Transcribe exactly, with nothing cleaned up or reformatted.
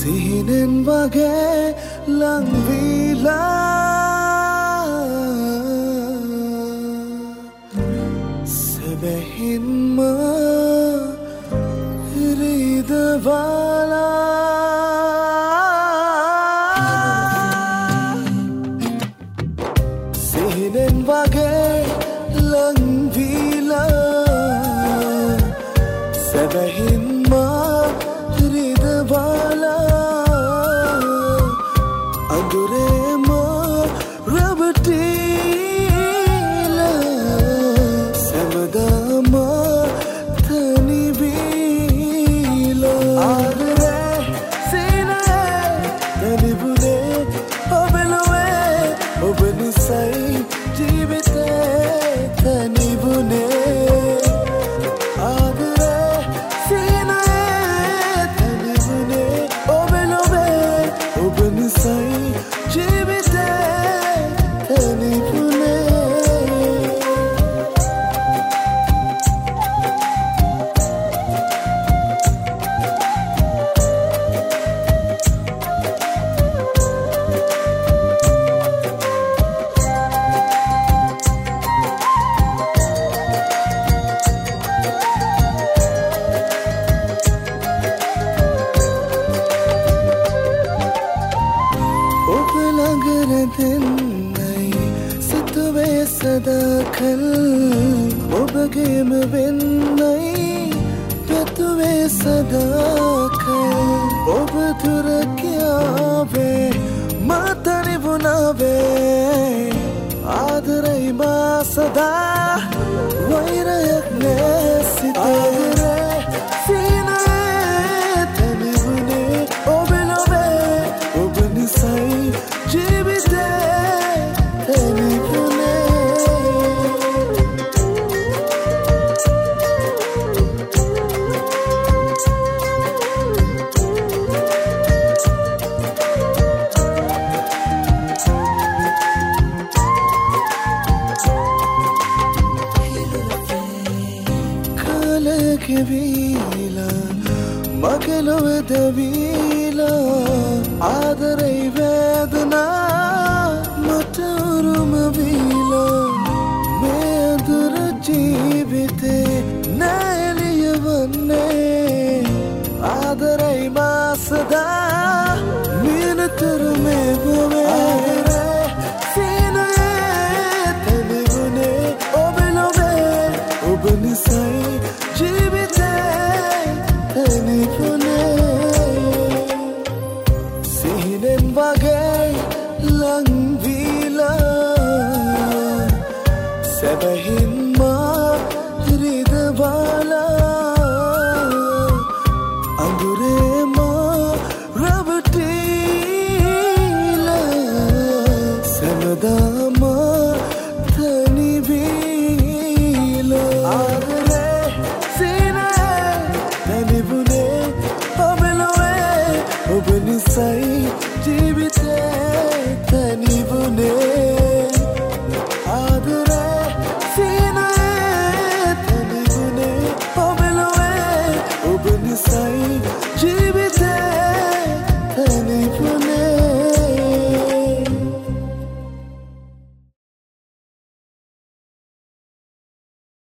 සිහිනෙන් වගේ ලං වීලා සැබැහින්ම රිදවාලා සිහිනෙන් වගේ ලං වීලා සැබැහින්ම රිදවාලා අඳුරේම රැවටිලා සැමදාම තනිවීලා ආදරේ සිනේ තනිවුනේ ඔබ ලොවේ ඔබ නිසයි ජීවිතේ තනිවුනේ ආදරේ සිනේ තනිවුනේ ඔබ ලොවේ ඔබ නිසයි ජීවිතේ තනිවුනේ දෙන්නයි සිතුවේ සදාකල් ඔබගේම වෙන්නයි පැතුවේ සදාකල් ඔබ දුර ගියාවේ මා තනිවුණාවේ ආදරයි මා සදා වෛරයක් නෑ සිතේ සිනේ තනිවුනේ ඔබ ලොවේ ඔබ නිසයි ජීවිතේ තනිවුනේ කාලකෙවිලා මගේ ලොව දැවිලා ආදරයි වේදනා මට උරුම වීලා මේ අඳුර ජීවිතේ නැලිය වන්නේ ආදරයි මා සදා මිනතර මේ බවේ සිනේ තනිවුනේ ඔබ ලොවේ ඔබ නිසයි ජීවිතේ තනිවුනේ සිහිනෙන් වගේ ලං වීලා සැබැහින්ම රිදවාලා අඳුරේම රැවටිලා සැමදාම තනිවීලා ආදරේ සිනේ තනිවුනේ ඔබ ලොවේ ඔබ නිසයි ජීවිතේ තනිවුනේ ආදරේ සිනේ තනිවුනේ ඔබ ලොවේ ඔබ නිසයි ජීවිතේ තනිවුනේ